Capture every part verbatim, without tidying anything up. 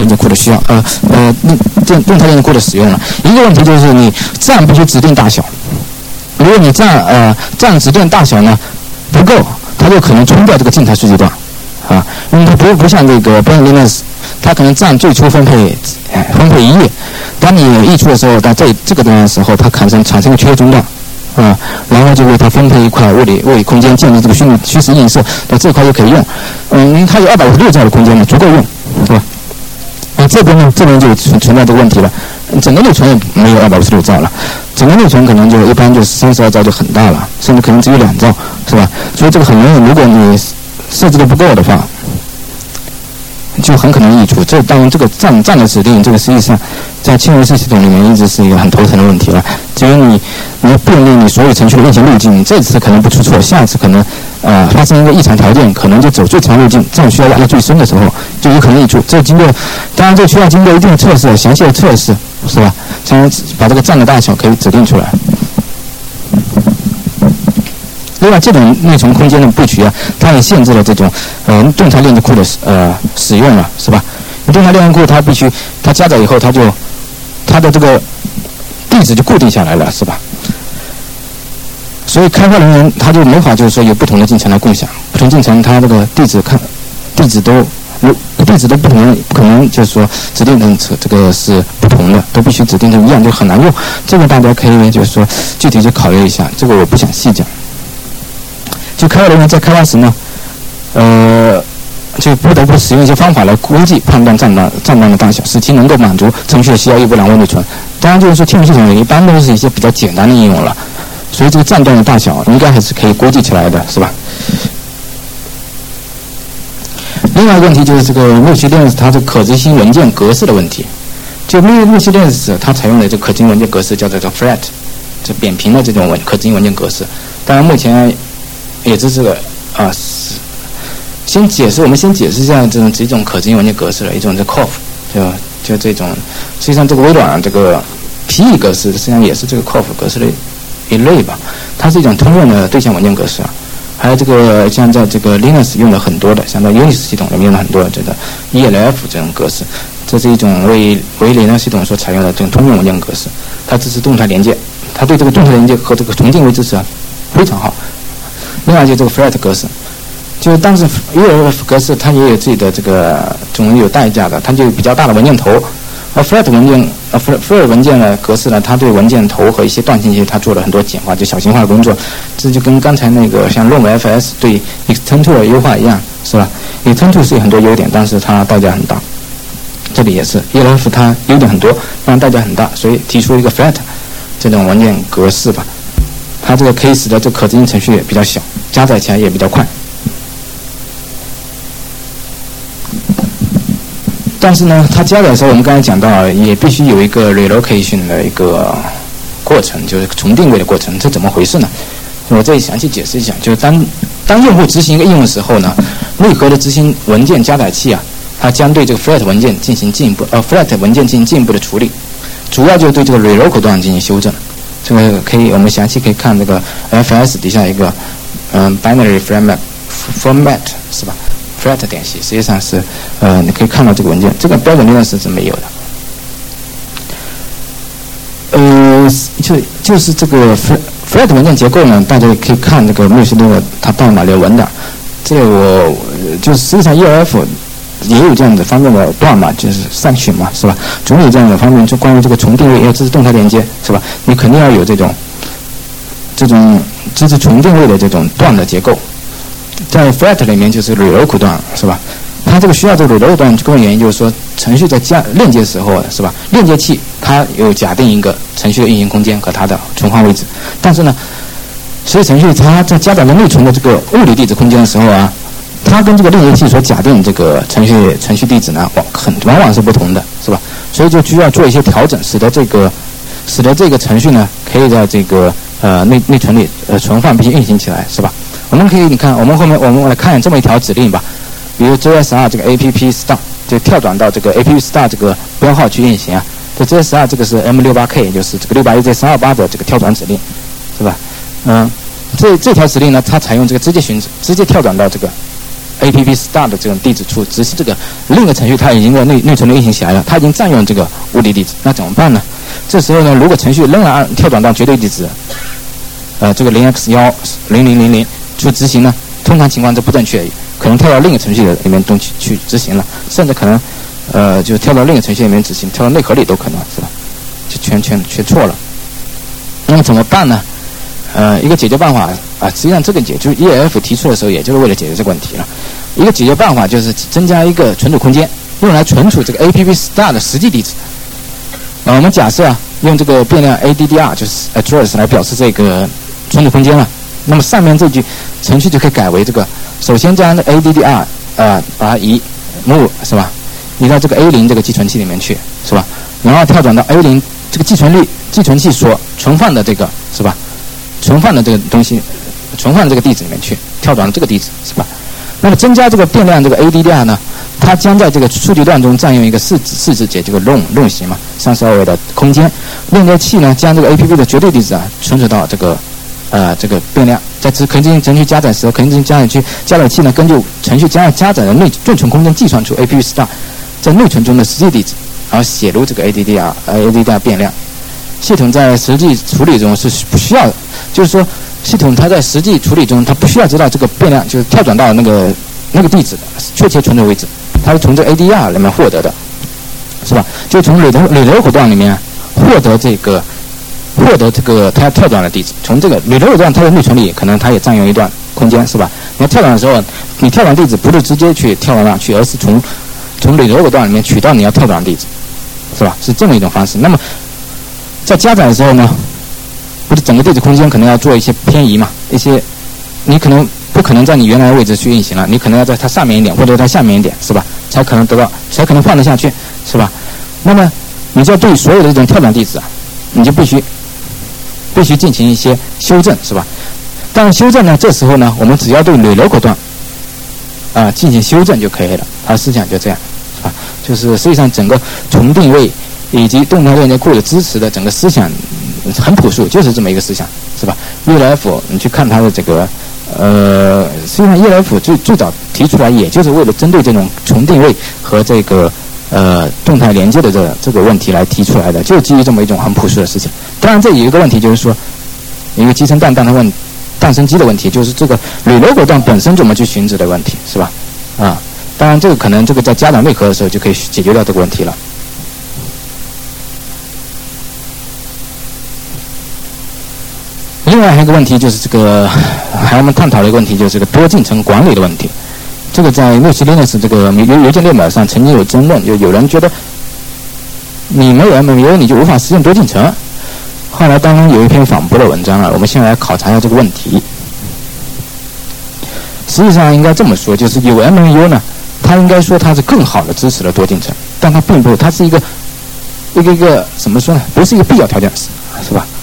连接库的需要，呃呃，动动态链接库的使用了。一个问题就是你站必须指定大小，如果你站呃站指定大小呢不够，它就可能冲掉这个静态数据段，啊，因为它不不像这个 Bentley Linux， 它可能占最初分配哎分配一页，当你溢出的时候，到这这个地方的时候，它产生产生一个缺中断。啊，然后就为它分配一块物理物理空间，建立这个虚虚实映射，那这块就可以用。嗯，因为它有二百五十六兆的空间嘛，足够用，是吧？啊，这边呢，这边就存存在这个问题了。整个内存也没有二百五十六兆了，整个内存可能就一般就是三十二兆就很大了，甚至可能只有两兆，是吧？所以这个很容易，如果你设置的不够的话，就很可能溢出。这当然，这个站站的指定，这个实际上在轻人式系统里面一直是一个很头疼的问题了。只有你你要便利你所有程序的运行路径，这次可能不出错，下次可能呃发生一个异常条件，可能就走最长路径，站需要压力最深的时候，就有可能溢出。这经过，当然这需要经过一定的测试，详细的测试，是吧？才能把这个站的大小可以指定出来。另外，这种内存空间的布局啊，它也限制了这种呃动态链接库的呃使用了，是吧？动态链接库它必须它加载以后，它就它的这个地址就固定下来了，是吧？所以开发人员他就没法就是说有不同的进程来共享，不同进程它这个地址看地址都如地址都不同，不可能就是说指定成这个是不同的，都必须指定成一样，就很难用。这个大家可以就是说具体去考虑一下，这个我不想细讲。就开发人员在开发时呢，呃，就不得不使用一些方法来估计判断站段站段的大小，使其能够满足程序的需要一物两位内存。当然，就是说听系统里一般都是一些比较简单的应用了，所以这个站段的大小应该还是可以估计起来的，是吧？另外一个问题就是这个木西 Linux 它的可执行文件格式的问题。就木木西 Linux 它采用的这个可执行文件格式叫做这个 flat， 这扁平的这种文可执行文件格式。当然，目前也是这个啊，先解释，我们先解释一下这种几种可执行文件格式了。一种是 C O F， 就就这种，实际上这个微软这个 P E 格式实际上也是这个 C O F 格式的一类吧，它是一种通用的对象文件格式啊。还有这个像在这个 Linux 用的很多的，像在 Unix 系统里面用的很多的这个 E L F 这种格式，这是一种为为 Linux 系统所采用的这种通用文件格式，它支持动态连接，它对这个动态连接和这个重定位支持啊非常好。另外就这个 flat 格式，就但是 E L F 格式它也有自己的这个总有代价的，它就有比较大的文件头，而 flat 文件呃 flat 文件的格式呢，它对文件头和一些断信息它做了很多简化，就小型化的工作。这就跟刚才那个像 R O M F S 对 Extend-to 的优化一样，是吧 ？Extend-to 是有很多优点，但是它代价很大。这里也是 E L F 它优点很多，但代价很大，所以提出一个 flat 这种文件格式吧。它这个可以使得这可执行程序也比较小，加载起来也比较快。但是呢，它加载的时候，我们刚才讲到，也必须有一个 relocation 的一个过程，就是重定位的过程。这怎么回事呢？我这里详细解释一下。就是当当用户执行一个应用的时候呢，内核的执行文件加载器啊，它将对这个 flat 文件进行进一步呃 flat 文件进行进一步的处理，主要就是对这个 reloc 段进行修正。这个可以，我们详细可以看这个 F S 底下一个嗯 binary format format 是吧 ？flat 点系实际上是呃你可以看到这个文件，这个标准 Linux 是没有的。呃，就就是这个 flat 文件结构呢，大家也可以看这个 Linux 它到哪里的文档。这个我就是实际上 E L F 也有这样的方面的段嘛，就是section嘛，是吧？总有这样的方面，就关于这个重定位要支持动态连接，是吧？你肯定要有这种这种支持重定位的这种段的结构。在 flat 里面就是 reloc 段，是吧？它这个需要这个 reloc 段，根本原因就是说，程序在加链接的时候，是吧？链接器它有假定一个程序的运行空间和它的存放位置，但是呢，所以程序它在加载到内存的这个物理地址空间的时候啊，它跟这个链接器所假定这个程序程序地址呢，往很往往是不同的，是吧？所以就需要做一些调整，使得这个使得这个程序呢，可以在这个呃内内存里呃存放并且运行起来，是吧？我们可以你看，我们后面我们来看这么一条指令吧，比如 J S R 这个 app start 就跳转到这个 app start 这个标号去运行啊。这 J S R 这个是 M 六十八 K， 就是这个 六百 E Z 三二八的这个跳转指令，是吧？嗯，这这条指令呢，它采用这个直接寻直接跳转到这个 app start 的这种地址处执行这个另一个程序，它已经在内内存里运行起来了，它已经占用这个物理地址，那怎么办呢？这时候呢，如果程序仍然按跳转到绝对地址，呃，这个 零 x 一 零零零零去执行呢，通常情况是不正确，可能跳到另一个程序里面东西去执行了，甚至可能呃就跳到另一个程序里面执行，跳到内核里都可能是吧？就全全全错了。那么怎么办呢？呃，一个解决办法啊，实际上这个解就是 E L F 提出的时候，也就是为了解决这个问题了。一个解决办法就是增加一个存储空间，用来存储这个 app start 的实际地址。啊，我们假设啊，用这个变量 addr 就是 address 来表示这个存储空间了。那么上面这句程序就可以改为这个：首先将 addr 呃把它移 move 是吧？移到这个 A 零 这个寄存器里面去是吧？然后跳转到 A 零 这个寄存率寄存器所存放的这个是吧？存放的这个东西，存放的这个地址里面去，跳转到这个地址是吧？那么增加这个变量这个 addr 呢，它将在这个数据段中占用一个四四字节这个 rom rom 型嘛，三十二位的空间。链接器呢，将这个 app 的绝对地址啊存储到这个呃这个变量，在可肯定程序加载时，肯定加载区加载器呢根据程序加加载的内内存空间计算出 app start 在内存中的实际地址，然后写入这个 addr 呃 addr 变量。系统在实际处理中是不需要的，就是说系统它在实际处理中它不需要知道这个变量就是跳转到那个那个地址的确切存储位置，它是从这 addr 里面获得的，是吧？就从垒流垒流口段里面获得这个获得这个它要跳转的地址，从这个垒流口段它的内存里可能它也占用一段空间，是吧？你要跳转的时候，你跳转地址不是直接去跳转那去，而是从从垒流口段里面取到你要跳转的地址，是吧？是这么一种方式。那么在加载的时候呢，不是整个地址空间可能要做一些偏移嘛？一些你可能不可能在你原来的位置去运行了，你可能要在它上面一点或者在下面一点，是吧？才可能得到，才可能放得下去，是吧？那么你就要对所有的这种跳转地址啊，你就必须必须进行一些修正，是吧？但是修正呢，这时候呢，我们只要对垒流口段啊、呃、进行修正就可以了。它思想就这样，是吧？就是实际上整个重定位以及动态链接库的支持的整个思想很朴素，就是这么一个思想，是吧 ？E L F 你去看它的这个呃，实际上 E L F 最最早提出来，也就是为了针对这种重定位和这个呃动态连接的这这个问题来提出来的，就是基于这么一种很朴素的事情。当然，这有一个问题，就是说一个鸡生蛋，蛋生问蛋生鸡的问题，就是这个垒流口段本身怎么去寻址的问题，是吧？啊，当然这个可能这个在加载内核的时候就可以解决掉这个问题了。另外还有一个问题就是这个，还有我们探讨的一个问题就是这个多进程管理的问题。这个在六七 Linux 这个邮邮件列表上曾经有争论，就有人觉得你没有 M M U 你就无法实现多进程。后来当然有一篇反驳的文章了，我们现在来考察一下这个问题。实际上应该这么说，就是有 M M U 呢，它应该说它是更好的支持了多进程，但它并不，它是一个一个一个怎么说呢？不是一个必要条件，是吧？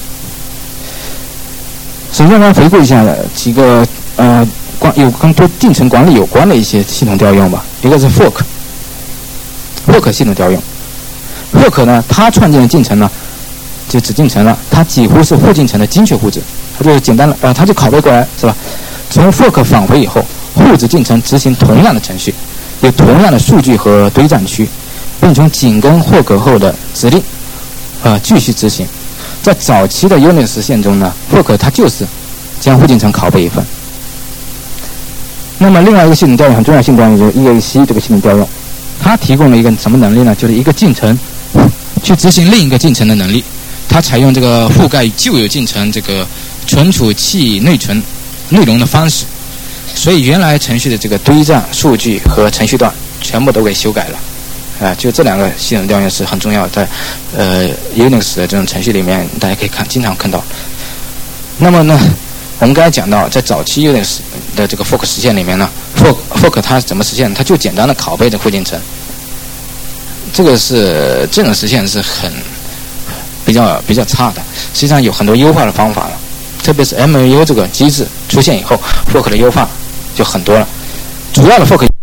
首先，我们回顾一下几个呃关有跟多进程管理有关的一些系统调用吧。一个是 fork，fork 系统调用。fork 呢，它创建的进程呢，就子进程了，它几乎是后进程的精确复制，它就是简单的呃，它就拷贝过来，是吧？从 fork 返回以后，后子进程执行同样的程序，有同样的数据和堆栈区，并从紧跟 fork 后的指令呃继续执行。在早期的 Unix 实现中呢 ，fork 它就是将后进程拷贝一份。那么另外一个系统调用很重要性调用就是 E A C 这个系统调用，它提供了一个什么能力呢？就是一个进程去执行另一个进程的能力。它采用这个覆盖旧有进程这个存储器内存内容的方式，所以原来程序的这个堆栈、数据和程序段全部都给修改了。啊，就这两个系统调用是很重要的，在呃 Unix 的这种程序里面，大家可以看经常看到。那么呢，我们刚才讲到，在早期 Unix 的这个 fork 实现里面呢 ，fork fork 它怎么实现？它就简单的拷贝的后进程。这个是这种实现是很比较比较差的。实际上有很多优化的方法了，特别是 M M U 这个机制出现以后 ，fork 的优化就很多了。主要的 fork